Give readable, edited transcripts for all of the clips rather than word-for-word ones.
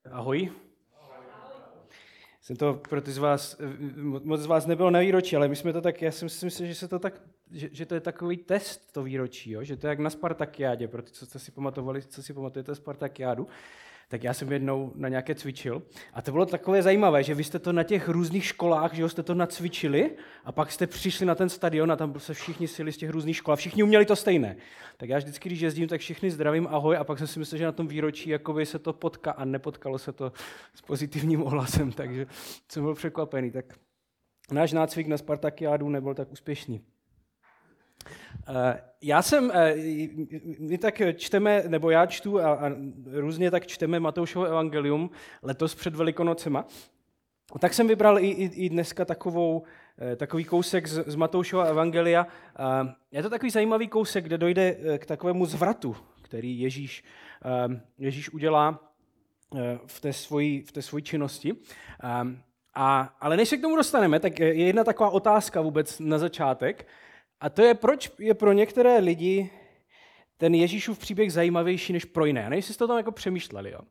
Ahoj. Jsem to pro ty z vás, moc z vás nebylo na výročí, ale my jsme to tak, já jsem si myslel, že to je takový test, to výročí, jo? Že to je jak na Spartakiádě, pro ty, co si pamatovali, co si pamatujete Spartakiádu, tak já jsem jednou na nějaké cvičil a to bylo takové zajímavé, že vy jste to na těch různých školách, že jo, jste to nacvičili a pak jste přišli na ten stadion a tam se všichni sjeli z těch různých škol a všichni uměli to stejné. Tak já vždycky, když jezdím, tak všichni zdravím, ahoj, a pak jsem si myslel, že na tom výročí jakoby se to potká a nepotkalo se to s pozitivním ohlasem, takže jsem byl překvapený. Tak náš nácvik na Spartakiádu nebyl tak úspěšný. My tak čteme, nebo já čtu a různě tak čteme Matoušovo evangelium letos před Velikonocema. Tak jsem vybral i dneska takový kousek z Matoušova evangelia. Je to takový zajímavý kousek, kde dojde k takovému zvratu, který Ježíš udělá v té svojí činnosti. Ale než se k tomu dostaneme, tak je jedna taková otázka vůbec na začátek, a to je, proč je pro některé lidi ten Ježíšův příběh zajímavější než pro jiné. A nejsi to tam jako přemýšleli. Jo.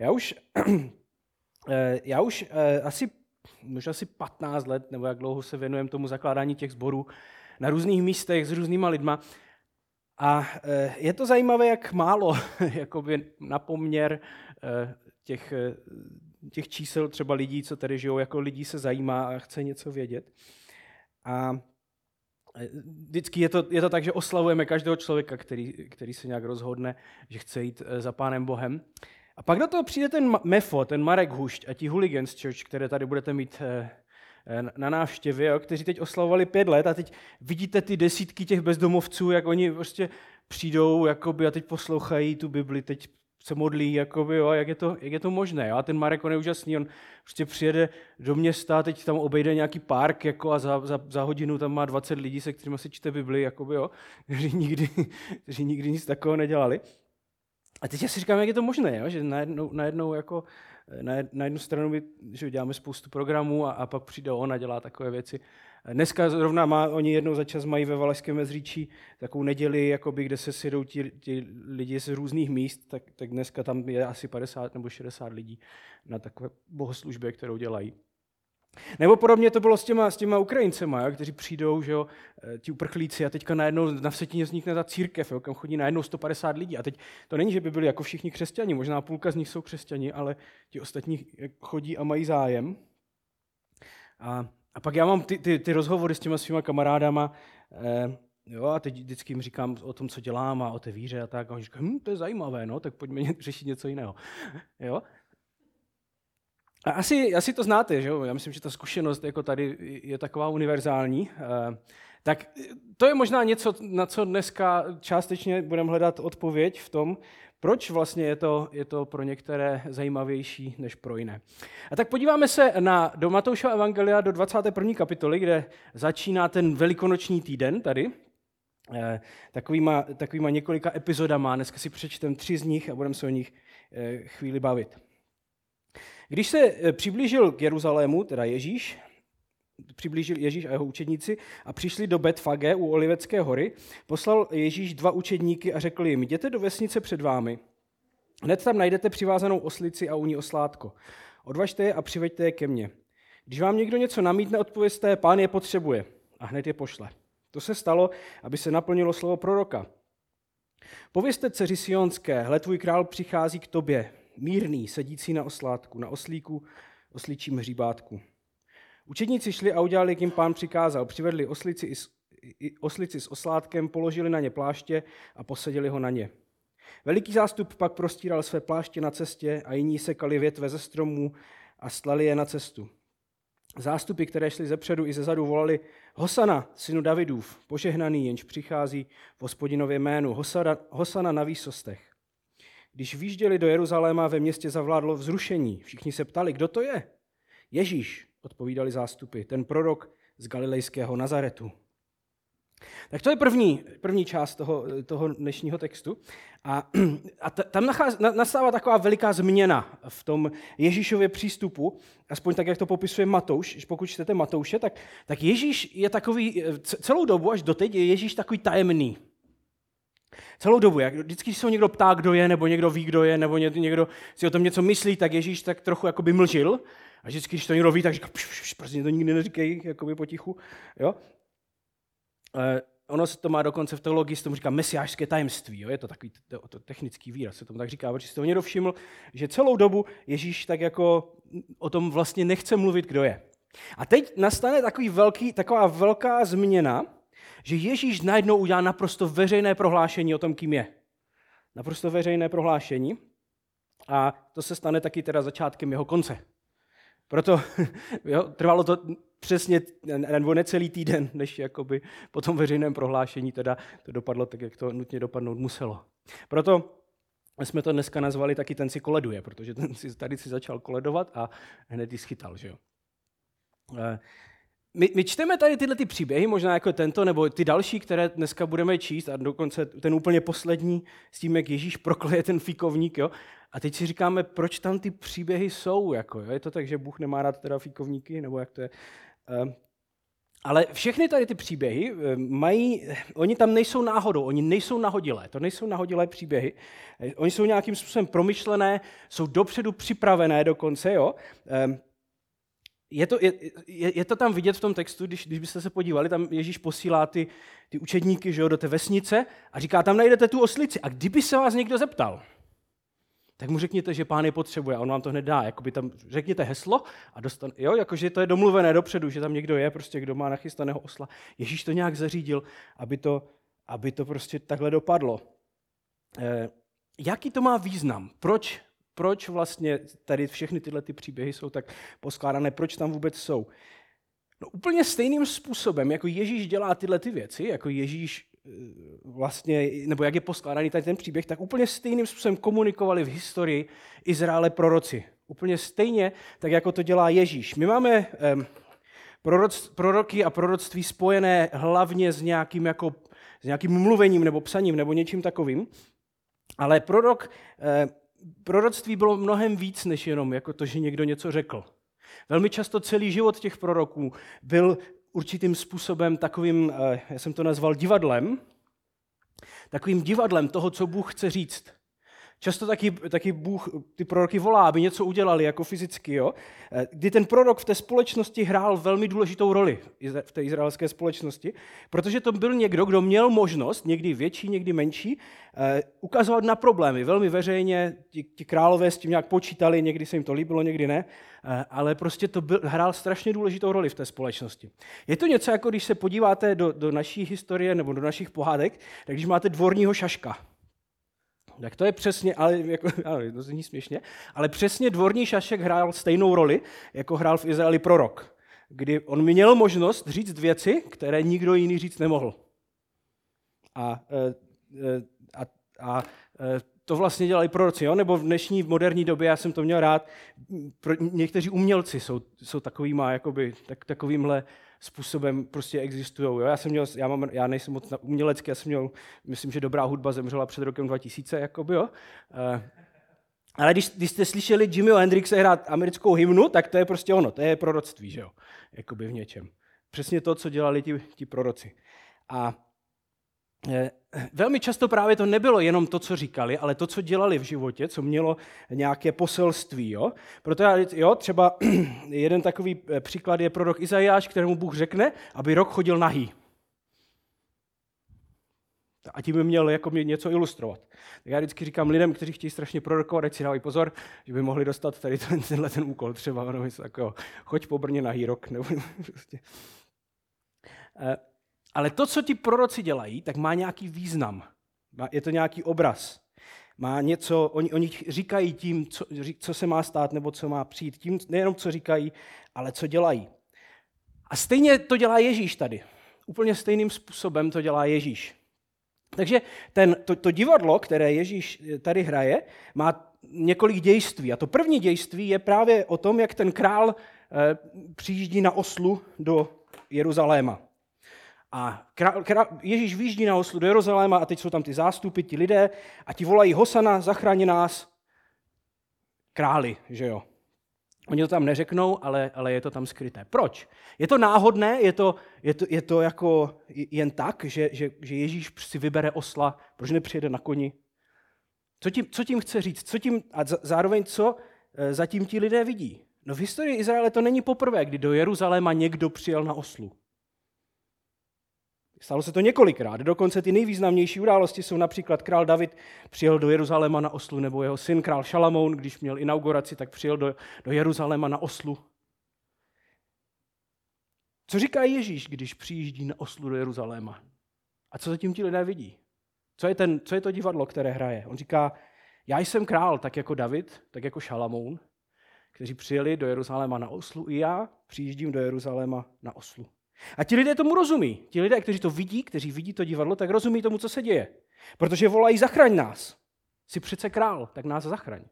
Já už asi 15 let, nebo jak dlouho se věnujeme tomu zakládání těch sborů na různých místech s různýma lidma. A je to zajímavé, jak málo jakoby na poměr těch čísel třeba lidí, co tady žijou, jako lidí se zajímá a chce něco vědět. A vždycky je to tak, že oslavujeme každého člověka, který se nějak rozhodne, že chce jít za Pánem Bohem. A pak do toho přijde ten Mefo, ten Marek Hušť a ti Hooligans Church, které tady budete mít na návštěvě, jo, kteří teď oslavovali 5 let a teď vidíte ty desítky těch bezdomovců, jak oni prostě přijdou jakoby, a teď poslouchají tu Bibli, teď se modlí, jakoby, jo, jak je to možné. Jo? A ten Marek, on je úžasný, on prostě přijede do města, teď tam obejde nějaký park jako, a za hodinu tam má 20 lidí, se kterými se čte Bibli, jakoby, jo? kteří nikdy nic takového nedělali. A teď já si říkám, jak je to možné, jo? Že najednou jako, na jednu stranu my že děláme spoustu programů a pak přijde on a dělá takové věci. Dneska zrovna oni jednou za čas mají ve Valašském Mezříčí takovou neděli, jakoby, kde se sjedou ti lidi z různých míst, tak dneska tam je asi 50 nebo 60 lidí na takové bohoslužbě, kterou dělají. Nebo podobně to bylo s těma Ukrajincema, jo, kteří přijdou, že jo, ti uprchlíci, a teďka najednou na Vsetíně vznikne ta církev, jo, kam chodí najednou 150 lidí. A teď to není, že by byli jako všichni křesťani, možná půlka z nich jsou křesťani, ale ti ostatní chodí a mají zájem. A pak já mám ty rozhovory s těma svýma kamarádama, jo, a teď vždycky jim říkám o tom, co dělám a o té víře a tak. A oni říkají, to je zajímavé, no, tak pojďme řešit něco jiného. Jo? A asi to znáte, že jo? Já myslím, že ta zkušenost jako tady je taková univerzální. Tak to je možná něco, na co dneska částečně budeme hledat odpověď v tom, proč vlastně je to pro některé zajímavější než pro jiné. A tak podíváme se do Matoušova evangelia do 21. kapitoly, kde začíná ten velikonoční týden tady. Takovýma několika epizodama. Dneska si přečtem 3 z nich a budeme se o nich chvíli bavit. Když se přiblížil k Jeruzalému, teda přiblížil Ježíš a jeho učedníci a přišli do Betfage u Olivecké hory, poslal Ježíš 2 učedníky a řekl jim, jděte do vesnice před vámi. Hned tam najdete přivázanou oslici a u ní oslátko. Odvažte je a přiveďte je ke mně. Když vám někdo něco namítne, odpovězte, Pán je potřebuje, a hned je pošle. To se stalo, aby se naplnilo slovo proroka. Povězte dceři Sionské, hle, tvůj král přichází k tobě, mírný, sedící na oslátku, na oslíku, osličím hříbátku. Učedníci šli a udělali, jak jim Pán přikázal. Přivedli oslici s oslátkem, položili na ně pláště a posadili ho na ně. Veliký zástup pak prostíral své pláště na cestě a jiní sekali větve ze stromů a stlali je na cestu. Zástupy, které šly zepředu i zezadu, volali Hosana, synu Davidův, požehnaný, jenž přichází v Hospodinově jménu, Hosana na výsostech. Když vjížděli do Jeruzaléma, ve městě zavládlo vzrušení. Všichni se ptali, kdo to je? Ježíš, odpovídali zástupy, ten prorok z galilejského Nazaretu. Tak to je první část toho dnešního textu. A tam nastává taková veliká změna v tom Ježíšově přístupu, aspoň tak, jak to popisuje Matouš. Pokud čtete Matouše, tak Ježíš je takový, celou dobu až doteď je Ježíš takový tajemný. Celou dobu, vždycky, když se ho někdo ptá, kdo je, nebo někdo ví, kdo je, nebo někdo si o tom něco myslí, tak Ježíš tak trochu jakoby mlžil. A vždycky, když to někdo ví, tak říká, prostě to nikdy neříkej, jakoby potichu. Jo? Ono se to má dokonce v teologii, se tomu říká mesiášské tajemství. Jo? Je to takový to technický výraz, se tomu tak říká, protože si to někdo všiml, že celou dobu Ježíš tak jako o tom vlastně nechce mluvit, kdo je. A teď nastane taková velká změna, že Ježíš najednou udělá naprosto veřejné prohlášení o tom, kým je. Naprosto veřejné prohlášení. A to se stane taky teda začátkem jeho konce. Proto trvalo to přesně nebo necelý týden, než jakoby po tom veřejném prohlášení teda to dopadlo tak, jak to nutně dopadnout muselo. Proto jsme to dneska nazvali taky ten si koleduje, protože ten tady si začal koledovat a hned ji schytal, že jo. My čteme tady tyhle ty příběhy, možná jako tento, nebo ty další, které dneska budeme číst, a dokonce ten úplně poslední s tím, jak Ježíš prokleje ten fíkovník, jo. A teď si říkáme, proč tam ty příběhy jsou, jako, jo? Je to tak, že Bůh nemá rád teda fíkovníky, nebo jak to je? Ale všechny tady ty příběhy oni tam nejsou náhodou, oni nejsou nahodilé, to nejsou nahodilé příběhy, oni jsou nějakým způsobem promyšlené, jsou dopředu připravené dokonce, jo. Je to tam vidět v tom textu, když byste se podívali, tam Ježíš posílá ty učedníky, že jo, do té vesnice a říká, tam najdete tu oslici. A kdyby se vás někdo zeptal, tak mu řekněte, že Pán je potřebuje a on vám to hned dá. Jakoby tam řekněte heslo a jo, jakože to je domluvené dopředu, že tam někdo je, prostě kdo má nachystaného osla. Ježíš to nějak zařídil, aby to prostě takhle dopadlo. Jaký to má význam? Proč vlastně tady všechny tyhle ty příběhy jsou tak poskládané, proč tam vůbec jsou? No úplně stejným způsobem, jako Ježíš dělá tyhle ty věci, jako Ježíš vlastně, nebo jak je poskládaný tady ten příběh, tak úplně stejným způsobem komunikovali v historii Izraele proroci. Úplně stejně, tak jako to dělá Ježíš. My máme proroky a proroctví spojené hlavně s nějakým mluvením nebo psaním nebo něčím takovým, ale proroctví bylo mnohem víc, než jenom jako to, že někdo něco řekl. Velmi často celý život těch proroků byl určitým způsobem takovým, já jsem to nazval takovým divadlem toho, co Bůh chce říct. Často taky Bůh ty proroky volá, aby něco udělali jako fyzicky, jo? Kdy ten prorok v té společnosti hrál velmi důležitou roli v té izraelské společnosti, protože to byl někdo, kdo měl možnost, někdy větší, někdy menší, ukazovat na problémy. Velmi veřejně ti králové s tím nějak počítali, někdy se jim to líbilo, někdy ne, ale prostě hrál strašně důležitou roli v té společnosti. Je to něco, jako když se podíváte do naší historie nebo do našich pohádek, tak když máte dvorního šaška. Tak to je přesně, ale to zní směšně, ale přesně dvorní šašek hrál stejnou roli, jako hrál v Izraeli prorok, kdy on měl možnost říct věci, které nikdo jiný říct nemohl. A to vlastně dělali proroci, jo? Nebo v dnešní moderní době, já jsem to měl rád, někteří umělci jsou takovýmhle způsobem prostě existují. Já nejsem moc umělecký, myslím, že dobrá hudba zemřela před rokem 2000, jakoby, jo. Ale když jste slyšeli Jimmyho Hendrixe hrát americkou hymnu, tak to je prostě ono, to je proroctví, že jo, jakoby v něčem. Přesně to, co dělali ti proroci. A velmi často právě to nebylo jenom to, co říkali, ale to, co dělali v životě, co mělo nějaké poselství. Jo? Proto třeba jeden takový příklad je prorok Izajáš, kterému Bůh řekne, aby rok chodil nahý. A tím by měl jako mě něco ilustrovat. Tak já vždycky říkám lidem, kteří chtějí strašně prorokovat, ať si dávají pozor, že by mohli dostat tady ten úkol třeba. No, jako, choď po Brně nahý rok. Nebo prostě. Ale to, co ti proroci dělají, tak má nějaký význam. Je to nějaký obraz. Má něco, oni říkají tím, co se má stát nebo co má přijít. Tím nejenom, co říkají, ale co dělají. A stejně to dělá Ježíš tady. Úplně stejným způsobem to dělá Ježíš. Takže to divadlo, které Ježíš tady hraje, má několik dějství. A to první dějství je právě o tom, jak ten král přijíždí na oslu do Jeruzaléma. A Ježíš vyjíždí na oslu do Jeruzaléma a teď jsou tam ty zástupy, ti lidé a ti volají Hosana, zachraň nás, králi, že jo. Oni to tam neřeknou, ale je to tam skryté. Proč? Je to náhodné? Je to jako jen tak, že Ježíš si vybere osla, proč nepřijede na koni? Co tím chce říct? Zároveň co zatím ti lidé vidí? No v historii Izraele to není poprvé, kdy do Jeruzaléma někdo přijel na oslu. Stalo se to několikrát. Dokonce ty nejvýznamnější události jsou například král David přijel do Jeruzaléma na oslu, nebo jeho syn král Šalamoun, když měl inauguraci, tak přijel do Jeruzaléma na oslu. Co říká Ježíš, když přijíždí na oslu do Jeruzaléma? A co zatím ti lidé vidí? Co je to divadlo, které hraje? On říká, já jsem král, tak jako David, tak jako Šalamoun, kteří přijeli do Jeruzaléma na oslu, i já přijíždím do Jeruzaléma na oslu. A ti lidé tomu rozumí. Ti lidé, kteří vidí to divadlo, tak rozumí tomu, co se děje. Protože volají, zachraň nás. Jsi přece král, tak nás zachraň.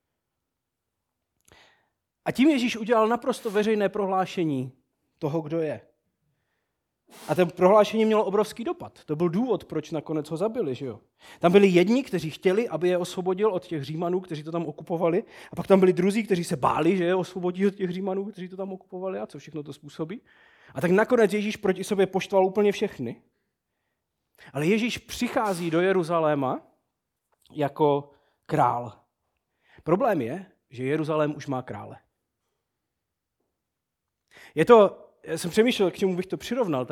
A tím Ježíš udělal naprosto veřejné prohlášení toho, kdo je. A to prohlášení mělo obrovský dopad. To byl důvod, proč nakonec ho zabili. Že jo? Tam byli jedni, kteří chtěli, aby je osvobodil od těch Římanů, kteří to tam okupovali. A pak tam byli druzí, kteří se báli, že je osvobodí od těch Římanů, kteří to tam okupovali a co všechno to způsobí. A tak nakonec Ježíš proti sobě poštval úplně všechny. Ale Ježíš přichází do Jeruzaléma jako král. Problém je, že Jeruzalém už má krále. Já jsem přemýšlel, k čemu bych to přirovnal,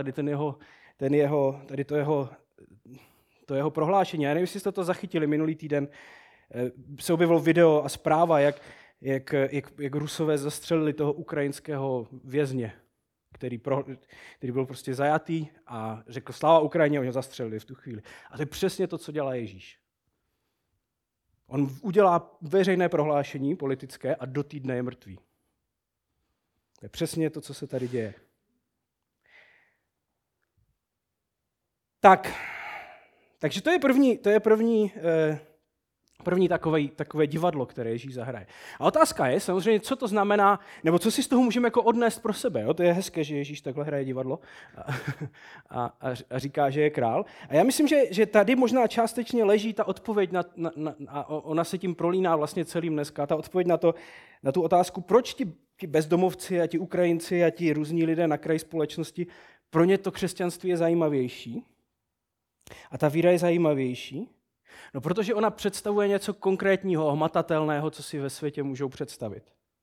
to jeho prohlášení. Já nevím, jestli jste to zachytili minulý týden. Se objevilo video a zpráva, jak Rusové zastřelili toho ukrajinského vězně, který byl prostě zajatý a řekl sláva Ukrajině, oni ho zastřelili v tu chvíli. A to je přesně to, co dělá Ježíš. On udělá veřejné prohlášení politické a do týdne je mrtvý. To je přesně to, co se tady děje. Takže to je první takové divadlo, které Ježíš zahraje. A otázka je samozřejmě, co to znamená, nebo co si z toho můžeme jako odnést pro sebe. Jo? To je hezké, že Ježíš takhle hraje divadlo a říká, že je král. A já myslím, že tady možná částečně leží ta odpověď, a ona se tím prolíná vlastně celým dneska, ta odpověď na tu otázku, proč ti bezdomovci a ti Ukrajinci a ti různí lidé na kraji společnosti, pro ně to křesťanství je zajímavější a ta víra je zajímavější. No, protože ona představuje něco konkrétního, hmatatelného, co si ve světě můžou představit.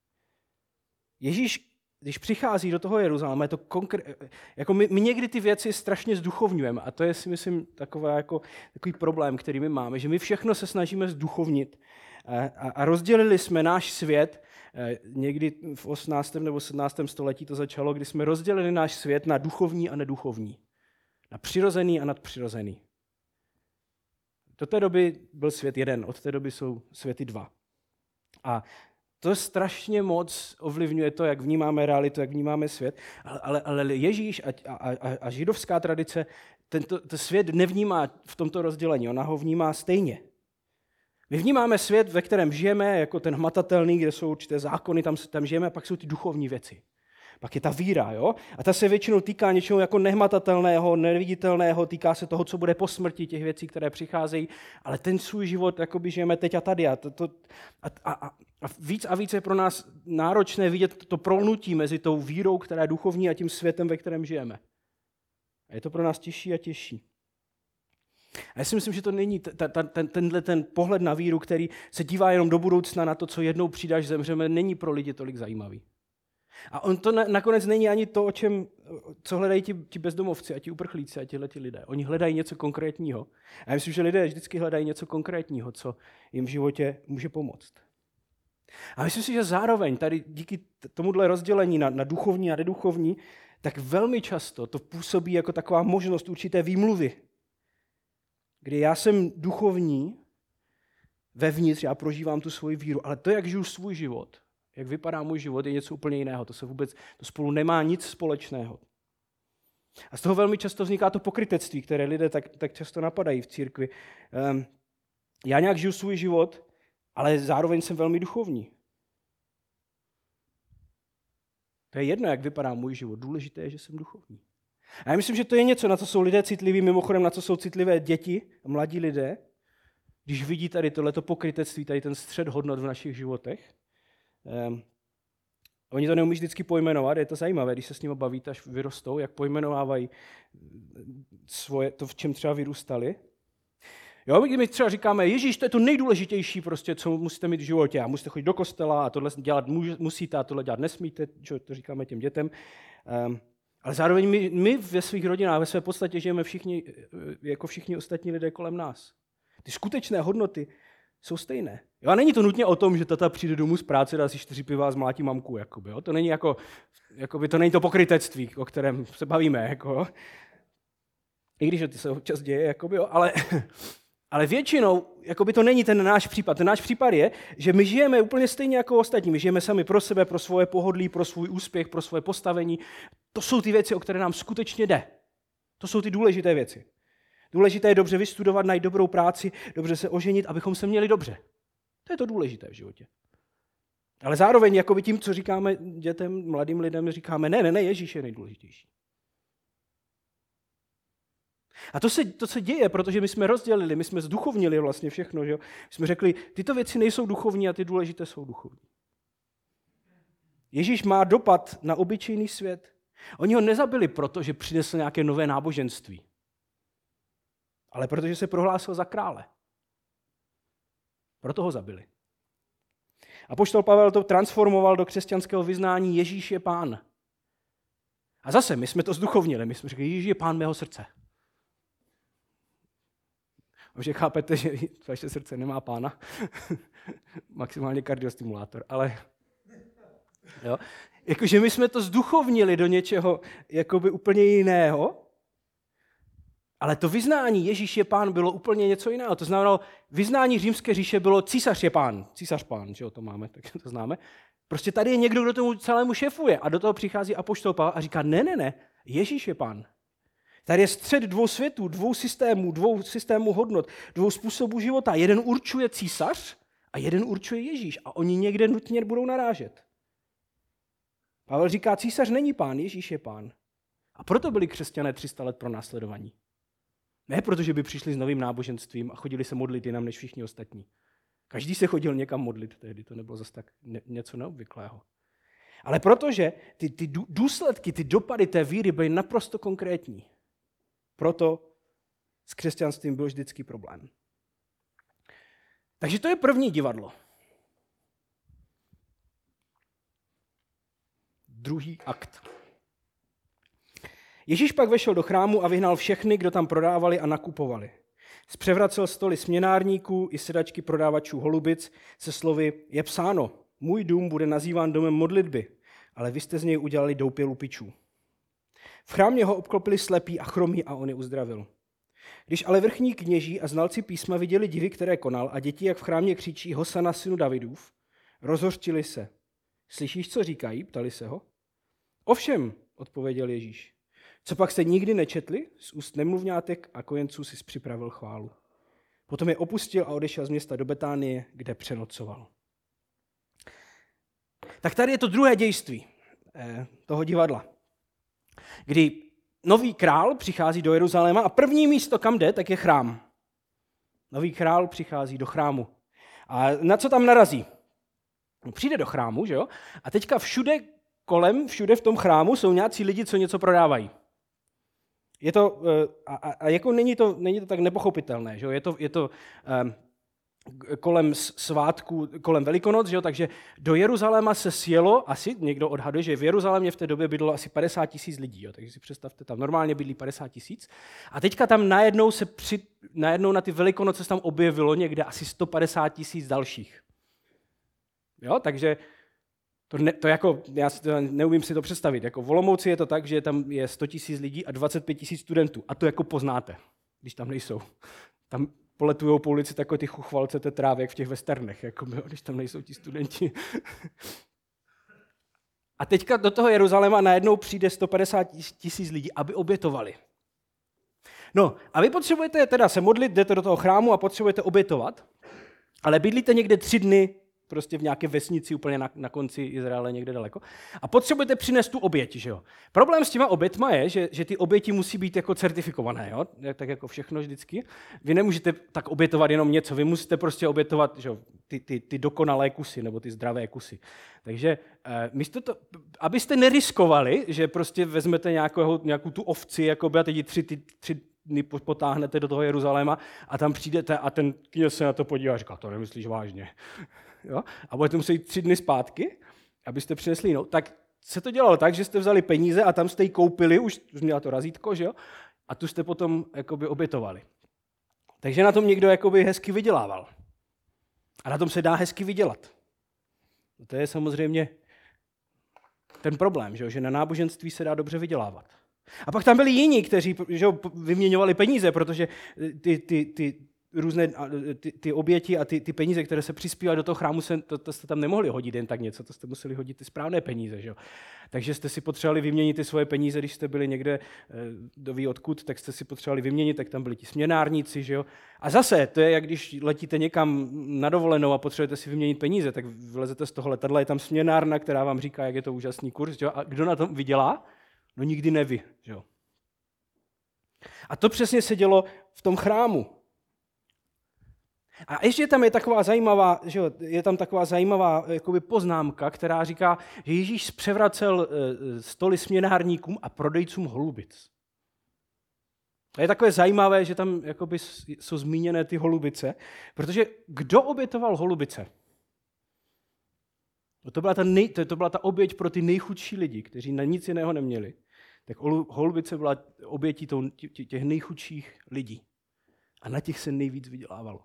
Ježíš, když přichází do toho Jeruzaléma, je to jako my někdy ty věci strašně zduchovňujeme a to je, si myslím, takový problém, který my máme, že my všechno se snažíme zduchovnit a rozdělili jsme náš svět, někdy v 18. nebo 17. století to začalo, kdy jsme rozdělili náš svět na duchovní a neduchovní, na přirozený a nadpřirozený. Do té doby byl svět jeden, od té doby jsou světy dva. A to strašně moc ovlivňuje to, jak vnímáme realitu, jak vnímáme svět, ale Ježíš a židovská tradice ten svět nevnímá v tomto rozdělení, ona ho vnímá stejně. My vnímáme svět, ve kterém žijeme, jako ten hmatatelný, kde jsou určité zákony, tam žijeme, a pak jsou ty duchovní věci. Pak je ta víra, jo? A ta se většinou týká něčeho jako nehmatatelného, neviditelného, týká se toho, co bude po smrti, těch věcí, které přicházejí, ale ten svůj život jakoby žijeme teď a tady. A víc a víc je pro nás náročné vidět to prolnutí mezi tou vírou, která je duchovní, a tím světem, ve kterém žijeme. A je to pro nás těžší a těžší. A já si myslím, že to není ten pohled na víru, který se dívá jenom do budoucna na to, co jednou přijde, až zemřeme, není pro lidi tolik zajímavý. A on to nakonec není ani to, co hledají ti bezdomovci a ti uprchlíci a tihleti lidé. Oni hledají něco konkrétního. A já myslím, že lidé vždycky hledají něco konkrétního, co jim v životě může pomoct. A myslím si, že zároveň tady díky tomuhle rozdělení na duchovní a neduchovní, tak velmi často to působí jako taková možnost určité výmluvy, kdy já jsem duchovní vevnitř, já prožívám tu svoji víru, ale to, jak žiju svůj život, jak vypadá můj život, je něco úplně jiného. To spolu nemá nic společného. A z toho velmi často vzniká to pokrytectví, které lidé tak často napadají v církvi. Já nějak žiju svůj život, ale zároveň jsem velmi duchovní. To je jedno, jak vypadá můj život. Důležité je, že jsem duchovní. A já myslím, že to je něco, na co jsou lidé citliví, mimochodem na co jsou citlivé děti, mladí lidé, když vidí tady tohleto pokrytectví, tady ten střed hodnot v našich životech. Oni to neumí vždycky pojmenovat, je to zajímavé, když se s nimi bavíte, až vyrostou, jak pojmenovávají svoje, to, v čem třeba vyrůstali. Jo, my třeba říkáme, Ježíš, to je to nejdůležitější, prostě, co musíte mít v životě. A musíte chodit do kostela a tohle dělat musíte a tohle dělat nesmíte, to říkáme těm dětem. Ale zároveň my ve svých rodinách, ve své podstatě žijeme všichni, jako všichni ostatní lidé kolem nás. Ty skutečné hodnoty jsou stejné. Jo, a není to nutně o tom, že tata přijde domů z práce, dá si 4 piva a zmlátí mamku. Jakoby, jo. To není to není to pokrytectví, o kterém se bavíme. Jako. I když to se občas děje, jakoby, jo, ale většinou jakoby to není ten náš případ. Ten náš případ je, že my žijeme úplně stejně jako ostatní. My žijeme sami pro sebe, pro svoje pohodlí, pro svůj úspěch, pro svoje postavení. To jsou ty věci, o které nám skutečně jde. To jsou ty důležité věci. Důležité je dobře vystudovat, najít dobrou práci, dobře se oženit, abychom se měli dobře. To je to důležité v životě. Ale zároveň jakoby tím, co říkáme dětem, mladým lidem, říkáme, ne, Ježíš je nejdůležitější. A to se děje, protože my jsme rozdělili, my jsme zduchovnili vlastně všechno. Že? Jsme řekli, tyto věci nejsou duchovní a ty důležité jsou duchovní. Ježíš má dopad na obyčejný svět. Oni ho nezabili proto, že přinesl nějaké nové náboženství, ale protože se prohlásil za krále. Proto ho zabili. Apoštol Pavel to transformoval do křesťanského vyznání Ježíš je Pán. A zase, my jsme to zduchovnili, my jsme řekli, Ježíš je Pán mého srdce. Že chápete, že vaše srdce nemá pána, maximálně kardiostimulátor, ale jo. Jakože my jsme to zduchovnili do něčeho jakoby úplně jiného, ale to vyznání Ježíš je Pán bylo úplně něco jiného. To znamenalo, vyznání římské říše bylo císař je Pán, že jo, to máme, tak to známe. Prostě tady je někdo, kdo tomu celému šéfuje a do toho přichází apoštol Pavel a říká, ne, Ježíš je Pán. Tady je střed dvou světů, dvou systémů hodnot, dvou způsobů života. Jeden určuje císař a jeden určuje Ježíš a oni někde nutně budou narážet. Pavel říká, císař není Pán, Ježíš je Pán. A proto byli křesťané 300 let pronásledovaní. Ne protože by přišli s novým náboženstvím a chodili se modlit jinam než všichni ostatní. Každý se chodil někam modlit, tehdy to nebylo zase tak něco neobvyklého. Ale protože ty důsledky, ty dopady té víry byly naprosto konkrétní. Proto s křesťanstvím byl vždycky problém. Takže to je první divadlo. Druhý akt. Ježíš pak vešel do chrámu a vyhnal všechny, kdo tam prodávali a nakupovali. Zpřevracel stoly směnárníků i sedačky prodávačů holubic se slovy je psáno, můj dům bude nazýván domem modlitby, ale vy jste z něj udělali doupě lupičů. V chrámě ho obklopili slepí a chromí a on je uzdravil. Když ale vrchní kněží a znalci písma viděli divy, které konal a děti, jak v chrámě křičí Hosana synu Davidův, rozhořčili se. Slyšíš, co říkají? Ptali se ho. Ovšem, odpověděl Ježíš. Co pak jste nikdy nečetli? Z úst nemluvňátek a kojenců si připravil chválu. Potom je opustil a odešel z města do Betánie, kde přenocoval. Tak tady je to druhé dějství toho divadla, kdy nový král přichází do Jeruzaléma a první místo, kam jde, tak je chrám. Nový král přichází do chrámu. A na co tam narazí? Přijde do chrámu, že jo? A teďka všude v tom chrámu jsou nějací lidi, co něco prodávají. Je to, a jako není to tak nepochopitelné, že jo? Je to kolem svátku, kolem Velikonoc, že jo? Takže do Jeruzaléma se sjelo, asi někdo odhaduje, že v Jeruzalémě v té době bydlo asi 50 000 lidí, jo? Takže si představte, tam normálně bydlí 50 000. A teďka tam najednou na ty Velikonoce se tam objevilo někde asi 150 000 dalších. Jo? Takže já neumím si to představit. Jako v Olomouci je to tak, že tam je 100 000 lidí a 25 000 studentů. A to jako poznáte, když tam nejsou. Tam poletujou po ulici takové ty chuchvalce té trávy, jak v těch westernech, jako, když tam nejsou ti studenti. A teďka do toho Jeruzaléma najednou přijde 150 000 lidí, aby obětovali. No a vy potřebujete teda se modlit, jdete do toho chrámu a potřebujete obětovat, ale bydlíte někde 3 dny prostě v nějaké vesnici úplně na konci Izraele někde daleko. A potřebujete přinést tu oběť, že jo. Problém s těma obětma je, že ty oběti musí být jako certifikované, jo? Tak jako všechno vždycky. Vy nemůžete tak obětovat jenom něco, vy musíte prostě obětovat, že jo, ty dokonalé kusy nebo ty zdravé kusy. Takže místo to, abyste neriskovali, že prostě vezmete nějakou tu ovci jakoby, a teď tři dny potáhnete do toho Jeruzaléma a tam přijdete a ten kněz se na to podívá a říká, to nemyslíš vážně. Jo? A budete muset jít 3 dny zpátky, abyste přinesli jinou. Tak se to dělalo tak, že jste vzali peníze a tam jste ji koupili, už měla to razítko, že jo? A tu jste potom jakoby obětovali. Takže na tom někdo jakoby hezky vydělával. A na tom se dá hezky vydělat. To je samozřejmě ten problém, že na náboženství se dá dobře vydělávat. A pak tam byli jiní, kteří vyměňovali peníze, protože ty oběti a ty peníze, které se přispívaly do toho chrámu, to jste tam nemohli hodit jen tak něco, to jste museli hodit ty správné peníze. Že? Takže jste si potřebovali vyměnit ty svoje peníze, když jste byli někde, kdo ví odkud, tak jste si potřebovali vyměnit, tak tam byli ti směnárníci. Že? A zase, to je jak když letíte někam na dovolenou a potřebujete si vyměnit peníze, tak vylezete z toho letadla, je tam směnárna, která vám říká, jak je to úžasný kurz. Že? A kdo na tom vydělá? No nikdy neví. Že? A to přesně se dělo v tom chrámu. A ještě tam je taková zajímavá, že jo, je tam taková zajímavá jakoby poznámka, která říká, že Ježíš převracel stoly směnárníkům a prodejcům holubic. A je takové zajímavé, že tam jakoby jsou zmíněné ty holubice, protože kdo obětoval holubice? To byla ta oběť pro ty nejchudší lidi, kteří na nic jiného neměli. Tak holubice byla obětí těch nejchudších lidí. A na těch se nejvíc vydělávalo.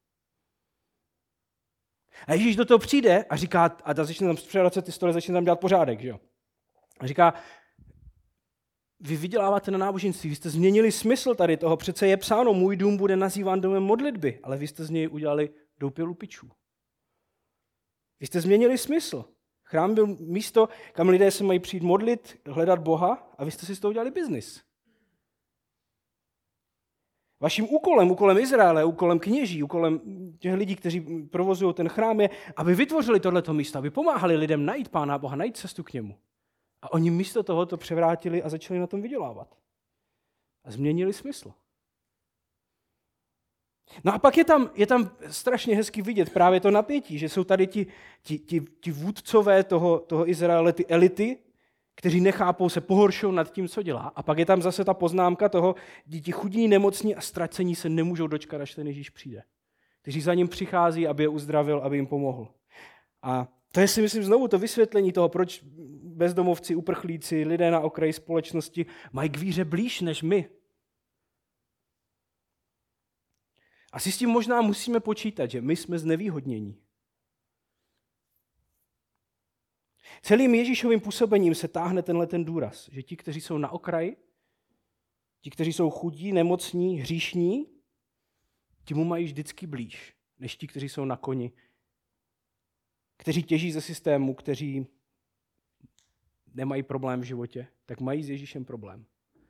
A Ježíš do toho přijde a říká, a začne tam převracet ty stoly, začne tam dělat pořádek, že jo. A říká, vy vyděláváte na náboženství, vy jste změnili smysl tady toho, přece je psáno, můj dům bude nazýván domem modlitby, ale vy jste z něj udělali doupě lupičů. Vy jste změnili smysl. Chrám byl místo, kam lidé se mají přijít modlit, hledat Boha, a vy jste si z toho udělali biznis. Vaším úkolem Izraele, úkolem kněží, úkolem těch lidí, kteří provozují ten chrám, je, aby vytvořili tohleto místo, aby pomáhali lidem najít Pána Boha, najít cestu k němu. A oni místo toho to převrátili a začali na tom vydělávat. A změnili smysl. No a pak je tam strašně hezky vidět právě to napětí, že jsou tady ti vůdcové toho Izraele, ty elity, kteří nechápou, se pohoršou nad tím, co dělá. A pak je tam zase ta poznámka toho, ti chudí, nemocní a ztracení se nemůžou dočkat, až ten Ježíš přijde. Kteří za ním přichází, aby je uzdravil, aby jim pomohl. A to je si myslím znovu to vysvětlení toho, proč bezdomovci, uprchlíci, lidé na okraji společnosti mají k víře blíž než my. Asi s tím možná musíme počítat, že my jsme znevýhodnění. Celým Ježíšovým působením se táhne ten důraz, že ti, kteří jsou na okraji, ti, kteří jsou chudí, nemocní, hříšní, ti mu mají vždycky blíž, než ti, kteří jsou na koni, kteří těží ze systému, kteří nemají problém v životě, tak mají s Ježíšem problém.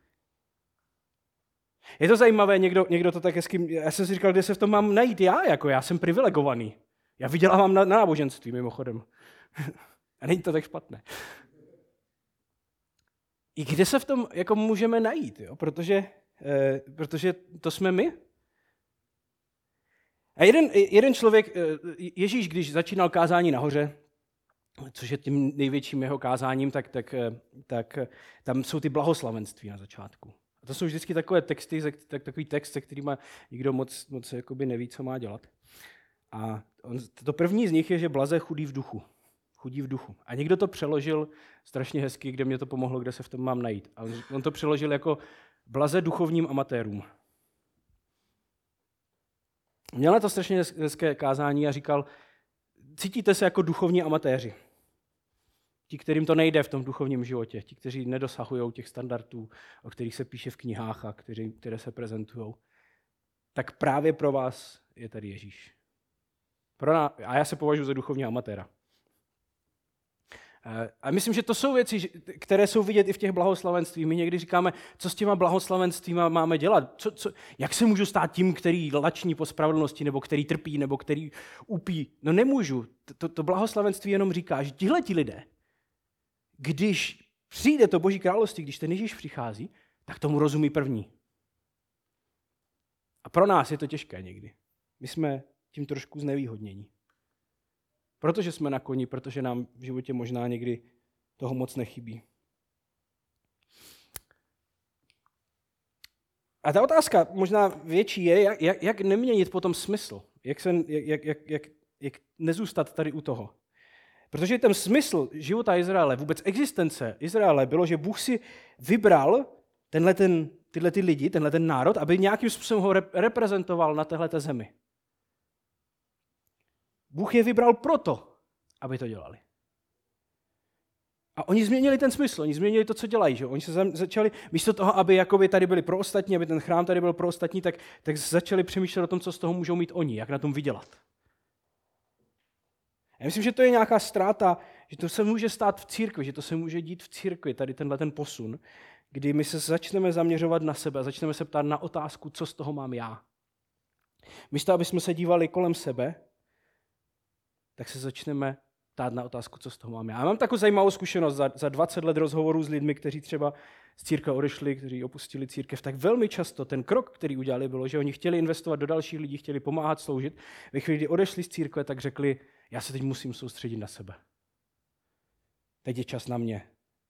Je to zajímavé, někdo to tak hezky, já jsem si říkal, kde se v tom mám najít já jsem privilegovaný. Já vydělávám na náboženství mimochodem. A není to tak špatné. I kde se v tom jako můžeme najít, jo? Protože to jsme my. A jeden člověk, Ježíš, když začínal kázání nahoře, což je tím největším jeho kázáním, tak tam jsou ty blahoslavenství na začátku. A to jsou vždycky takové texty, takový text, se kterým nikdo moc jakoby neví, co má dělat. A to první z nich je, že blaze chudí v duchu. Chudí v duchu. A někdo to přeložil strašně hezky, kde mě to pomohlo, kde se v tom mám najít. A on to přeložil jako blaze duchovním amatérům. Měl na to strašně hezké kázání a říkal, cítíte se jako duchovní amatéři. Ti, kterým to nejde v tom duchovním životě, ti, kteří nedosahují těch standardů, o kterých se píše v knihách a které se prezentují, tak právě pro vás je tady Ježíš. A já se považuji za duchovního amatéra. A myslím, že to jsou věci, které jsou vidět i v těch blahoslavenstvích. My někdy říkáme, co s těma blahoslavenstvíma máme dělat. Jak se můžu stát tím, který lační po spravedlnosti, nebo který trpí, nebo který upí. No nemůžu. To blahoslavenství jenom říká, že tihleti lidé, když přijde to Boží království, když ten Ježíš přichází, tak tomu rozumí první. A pro nás je to těžké někdy. My jsme tím trošku znevýhodnění. Protože jsme na koni, protože nám v životě možná někdy toho moc nechybí. A ta otázka možná větší je, jak neměnit potom smysl. Jak nezůstat tady u toho. Protože ten smysl života Izraele, vůbec existence Izraele, bylo, že Bůh si vybral tyhle ty lidi, tenhle ten národ, aby nějakým způsobem ho reprezentoval na téhleté zemi. Bůh je vybral proto, aby to dělali. A oni změnili ten smysl, oni změnili to, co dělají. Že? Oni se začali, místo toho, aby jakoby tady byli pro ostatní, aby ten chrám tady byl pro ostatní, tak začali přemýšlet o tom, co z toho můžou mít oni, jak na tom vydělat. Já myslím, že to je nějaká ztráta, že to se může stát v církvi, že to se může dít v církvi, tady tenhle ten posun, kdy my se začneme zaměřovat na sebe a začneme se ptát na otázku, co z toho mám já. Místo, aby jsme se dívali kolem sebe, tak se začneme ptát na otázku, co z toho mám já. Já mám takovou zajímavou zkušenost za 20 let rozhovorů s lidmi, kteří třeba z církve odešli, kteří opustili církev, tak velmi často ten krok, který udělali, bylo, že oni chtěli investovat do dalších lidí, chtěli pomáhat, sloužit. Ve chvíli, kdy odešli z církve, tak řekli, já se teď musím soustředit na sebe. Teď je čas na mě.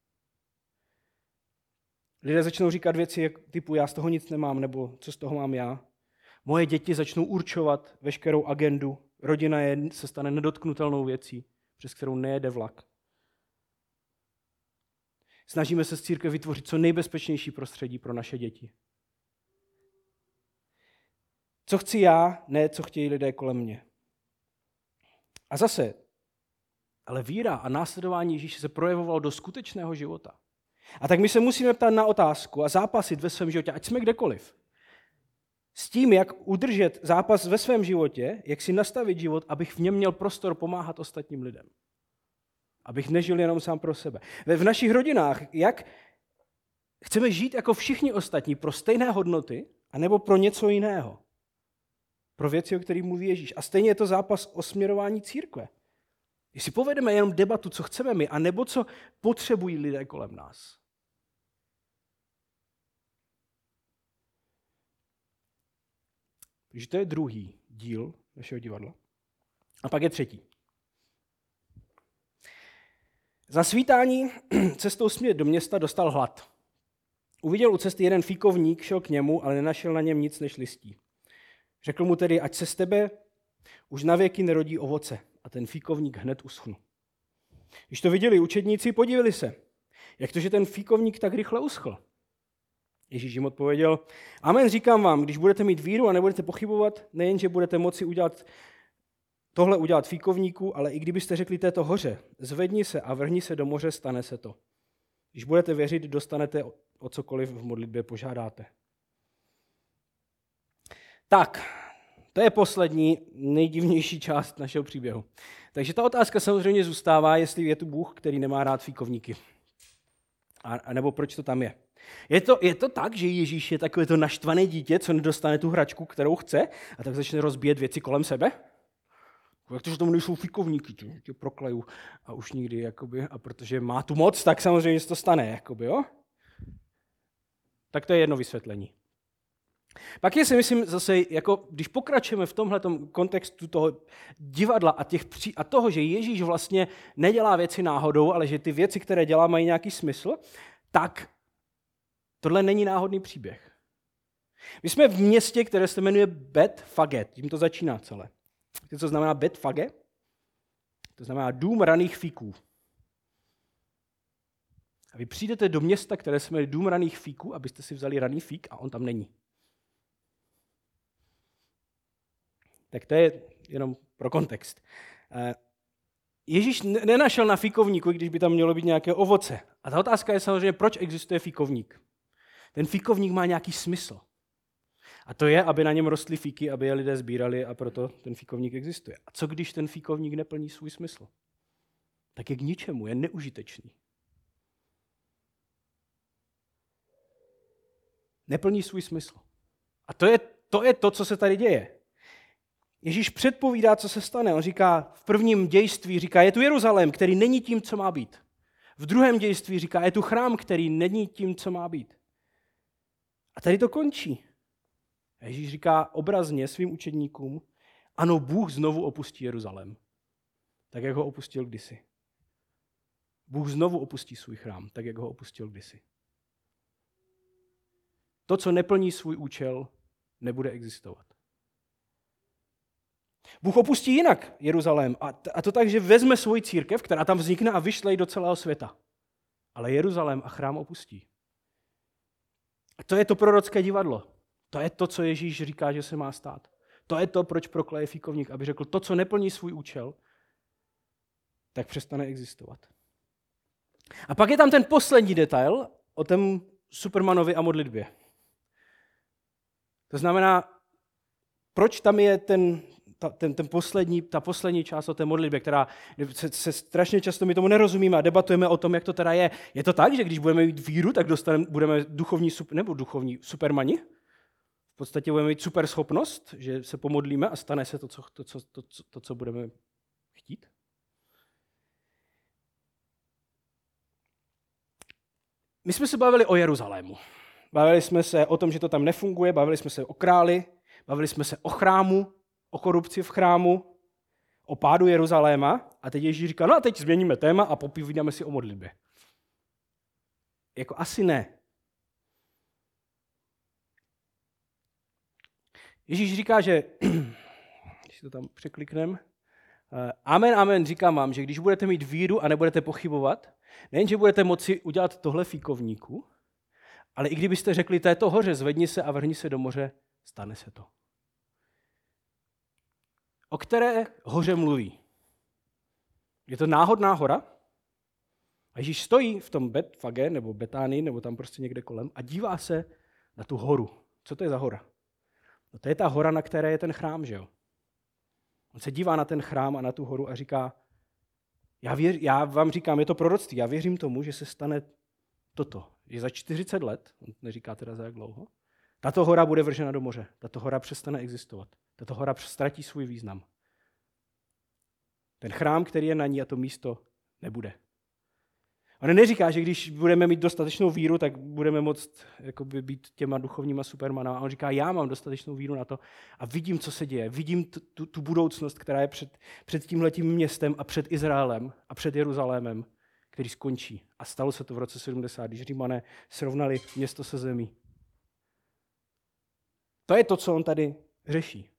Lidé začnou říkat věci typu já z toho nic nemám, nebo co z toho mám já. Moje děti začnou určovat veškerou agendu. Rodina se stane nedotknutelnou věcí, přes kterou nejede vlak. Snažíme se z církve vytvořit co nejbezpečnější prostředí pro naše děti. Co chci já, ne co chtějí lidé kolem mě. A zase, ale víra a následování Ježíše se projevovalo do skutečného života. A tak my se musíme ptát na otázku a zápasit ve svém životě, ať jsme kdekoliv. S tím, jak udržet zápas ve svém životě, jak si nastavit život, abych v něm měl prostor pomáhat ostatním lidem. Abych nežil jenom sám pro sebe. V našich rodinách, jak chceme žít jako všichni ostatní pro stejné hodnoty, anebo pro něco jiného. Pro věci, o kterých mluví Ježíš. A stejně je to zápas o směrování církve. Jestli povedeme jenom debatu, co chceme my, anebo co potřebují lidé kolem nás. Takže to je druhý díl našeho divadla. A pak je třetí. Za svítání cestou smět do města dostal hlad. Uviděl u cesty jeden fíkovník, šel k němu, ale nenašel na něm nic než listí. Řekl mu tedy, ať se z tebe už navěky nerodí ovoce. A ten fíkovník hned uschnul. Když to viděli učedníci, podívali se, jak to, že ten fíkovník tak rychle uschl. Ježíš jim odpověděl, amen, říkám vám, když budete mít víru a nebudete pochybovat, nejenže budete moci udělat fíkovníku, ale i kdybyste řekli této hoře, zvedni se a vrhni se do moře, stane se to. Když budete věřit, dostanete o cokoliv v modlitbě požádáte. Tak, to je poslední, nejdivnější část našeho příběhu. Takže ta otázka samozřejmě zůstává, jestli je tu Bůh, který nemá rád fíkovníky. A nebo proč to tam je. Je to tak, že Ježíš je takové to naštvané dítě, co nedostane tu hračku, kterou chce, a tak začne rozbíjet věci kolem sebe? Jak to, že tomu nejsou fíkovníky, tě proklaju a už nikdy, jakoby, a protože má tu moc, tak samozřejmě se to stane, jakoby, jo? Tak to je jedno vysvětlení. Pak je si myslím zase, jako když pokračujeme v tomhletom kontextu toho divadla a toho, že Ježíš vlastně nedělá věci náhodou, ale že ty věci, které dělá, mají nějaký smysl, tak tohle není náhodný příběh. My jsme v městě, které se jmenuje Bet-Fage, tím to začíná celé. Víte, co znamená Bet-Fage? To znamená dům raných fíků. A vy přijdete do města, které se jmenuje dům raných fíků, abyste si vzali raný fík a on tam není. Tak to je jenom pro kontext. Ježíš nenašel na fíkovníku, když by tam mělo být nějaké ovoce. A ta otázka je samozřejmě, proč existuje fíkovník. Ten fíkovník má nějaký smysl. A to je, aby na něm rostly fíky, aby je lidé sbírali a proto ten fíkovník existuje. A co když ten fíkovník neplní svůj smysl? tak je k ničemu, je neužitečný. Neplní svůj smysl. A to je to, co se tady děje. Ježíš předpovídá, co se stane. On říká v prvním dějství, říká, je tu Jeruzalém, který není tím, co má být. V druhém dějství říká, je tu chrám, který není tím, co má být. A tady to končí. A Ježíš říká obrazně svým učedníkům, ano, Bůh znovu opustí Jeruzalém, tak jak ho opustil kdysi. Bůh znovu opustí svůj chrám, tak jak ho opustil kdysi. To, co neplní svůj účel, nebude existovat. Bůh opustí jinak Jeruzalém a to tak, že vezme svoji církev, která tam vznikne a vyšle ji do celého světa. Ale Jeruzalém a chrám opustí. A to je to prorocké divadlo. To je to, co Ježíš říká, že se má stát. To je to, proč prokleje fíkovník, aby řekl, to, co neplní svůj účel, tak přestane existovat. A pak je tam ten poslední detail o tom Supermanovi a modlitbě. To znamená, proč tam je ta poslední část o té modlitbě, která se strašně často my tomu nerozumíme a debatujeme o tom, jak to teda je. Je to tak, že když budeme mít víru, tak budeme duchovní supermani? V podstatě budeme mít super schopnost, že se pomodlíme a stane se to, co budeme chtít? My jsme se bavili o Jeruzalému. Bavili jsme se o tom, že to tam nefunguje, bavili jsme se o králi, bavili jsme se o chrámu, o korupci v chrámu, o pádu Jeruzaléma a teď Ježíš říká, no a teď změníme téma a popovídáme si o modlitbě. Jako asi ne. Ježíš říká, že, když to tam překlikneme, amen, amen, říkám vám, že když budete mít víru a nebudete pochybovat, nejenže budete moci udělat tohle fíkovníku, ale i kdybyste řekli této hoře, zvedni se a vrhni se do moře, stane se to. O které hoře mluví? Je to náhodná hora? A Ježíš stojí v tom Betfage nebo Betánii, nebo tam prostě někde kolem a dívá se na tu horu. Co to je za hora? No to je ta hora, na které je ten chrám, že jo? On se dívá na ten chrám a na tu horu a říká, já vám říkám, je to proroctví, já věřím tomu, že se stane toto. Že za 40 let, on neříká teda za jak dlouho, tato hora bude vržena do moře. Tato hora přestane existovat. Tato hora ztratí svůj význam. Ten chrám, který je na ní, a to místo nebude. On neříká, že když budeme mít dostatečnou víru, tak budeme moct jakoby, být těma duchovníma supermanama. On říká, já mám dostatečnou víru na to a vidím, co se děje. Vidím tu budoucnost, která je před tímhletím městem a před Izraelem a před Jeruzalémem, který skončí. A stalo se to v roce 70, když Římané srovnali město se zemí. To je to, co on tady řeší.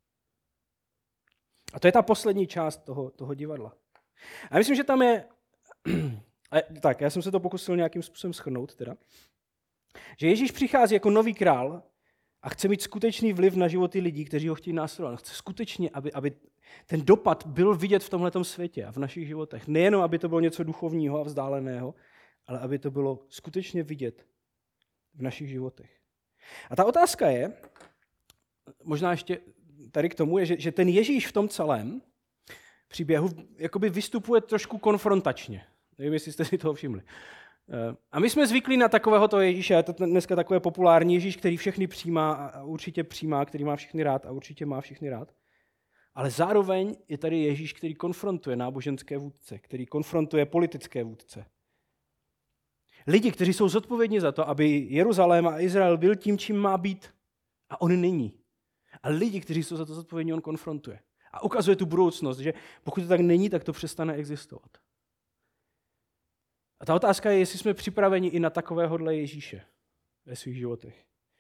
A to je ta poslední část toho divadla. A myslím, že tam je... Tak, já jsem se to pokusil nějakým způsobem shrnout teda. Že Ježíš přichází jako nový král a chce mít skutečný vliv na životy lidí, kteří ho chtějí následovat. Chce skutečně, aby ten dopad byl vidět v tomhletom světě a v našich životech. Nejenom, aby to bylo něco duchovního a vzdáleného, ale aby to bylo skutečně vidět v našich životech. A ta otázka je, možná ještě tady k tomu, je, že ten Ježíš v tom celém příběhu jakoby vystupuje trošku konfrontačně. Nevím, jestli jste si toho všimli. A my jsme zvyklí na takového toho Ježíše, je to dneska takové populární Ježíš, který všechny přijímá a určitě přijímá, který má všechny rád a určitě má všechny rád. Ale zároveň je tady Ježíš, který konfrontuje náboženské vůdce, který konfrontuje politické vůdce. Lidi, kteří jsou zodpovědní za to, aby Jeruzalém a Izrael byl tím, čím má být. A on není. A lidi, kteří jsou za to zodpovědní, on konfrontuje. A ukazuje tu budoucnost, že pokud to tak není, tak to přestane existovat. A ta otázka je, jestli jsme připraveni i na takovéhohle Ježíše ve svých životech.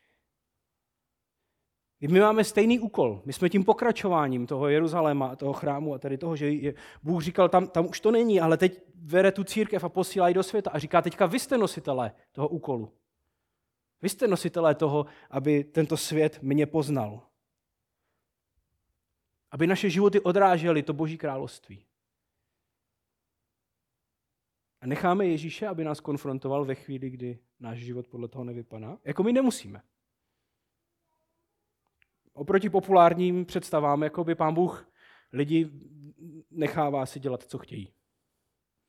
My máme stejný úkol. My jsme tím pokračováním toho Jeruzaléma a toho chrámu a tady toho, že Bůh říkal, tam už to není, ale teď vede tu církev a posílá ji do světa a říká, teďka vy jste nositelé toho úkolu. Vy jste nositelé toho, aby tento svět mě poznal. Aby naše životy odrážely to Boží království. A necháme Ježíše, aby nás konfrontoval ve chvíli, kdy náš život podle toho nevypadá? Jako my nemusíme. Oproti populárním představám, jako by Pán Bůh lidi nechává si dělat, co chtějí.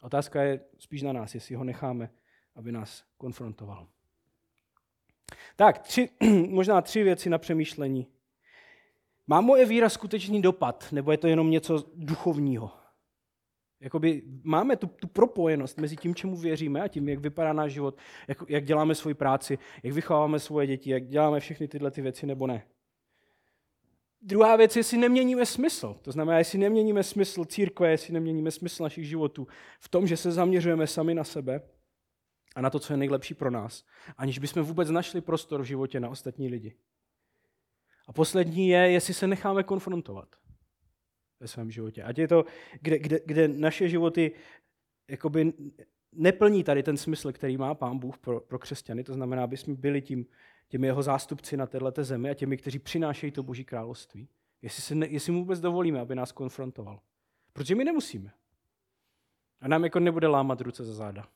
Otázka je spíš na nás, jestli ho necháme, aby nás konfrontoval. Tak, možná 3 věci na přemýšlení. Má moje víra skutečný dopad, nebo je to jenom něco duchovního? Jakoby máme tu propojenost mezi tím, čemu věříme a tím, jak vypadá náš život, jak děláme svoji práci, jak vychováváme svoje děti, jak děláme všechny tyhle ty věci, nebo ne. Druhá věc je, jestli neměníme smysl. To znamená, jestli neměníme smysl církve, jestli neměníme smysl našich životů v tom, že se zaměřujeme sami na sebe a na to, co je nejlepší pro nás, aniž bychom vůbec našli prostor v životě na ostatní lidi. A poslední je, jestli se necháme konfrontovat ve svém životě. Ať je to, kde naše životy jakoby neplní tady ten smysl, který má Pán Bůh pro křesťany. To znamená, aby jsme byli těmi jeho zástupci na této zemi a těmi, kteří přinášejí to Boží království. Jestli mu vůbec dovolíme, aby nás konfrontoval. Protože my nemusíme. A nám jako nebude lámat ruce za záda.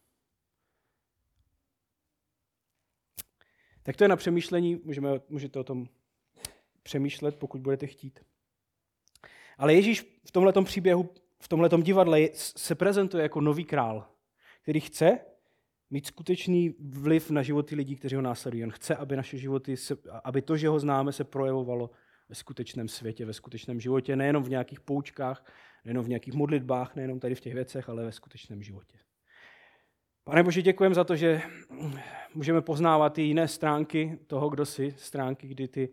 Tak to je na přemýšlení, můžete o tom přemýšlet, pokud budete chtít. Ale Ježíš v tomhletom příběhu, v tomhletom divadle se prezentuje jako nový král, který chce mít skutečný vliv na životy lidí, kteří ho následují. On chce, aby naše životy, aby to, že ho známe, se projevovalo ve skutečném světě, ve skutečném životě, nejenom v nějakých poučkách, nejenom v nějakých modlitbách, nejenom tady v těch věcech, ale ve skutečném životě. Pane Bože, děkujeme za to, že můžeme poznávat i jiné stránky toho, kdo jsi, stránky, kdy ty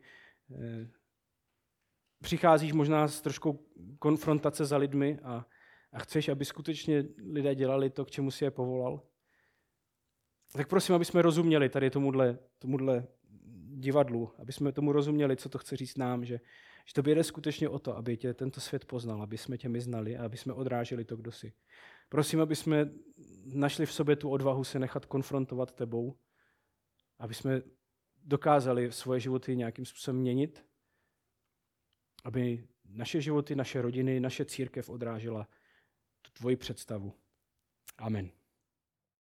přicházíš možná s troškou konfrontace za lidmi a chceš, aby skutečně lidé dělali to, k čemu jsi je povolal. Tak prosím, aby jsme rozuměli tady tomuhle divadlu, aby jsme tomu rozuměli, co to chce říct nám, že to jde skutečně o to, aby tě tento svět poznal, aby jsme tě my znali a aby jsme odráželi to, kdo jsi. Prosím, aby jsme našli v sobě tu odvahu se nechat konfrontovat tebou, aby jsme dokázali svoje životy nějakým způsobem měnit, aby naše životy, naše rodiny, naše církev odrážela tu tvoji představu. Amen.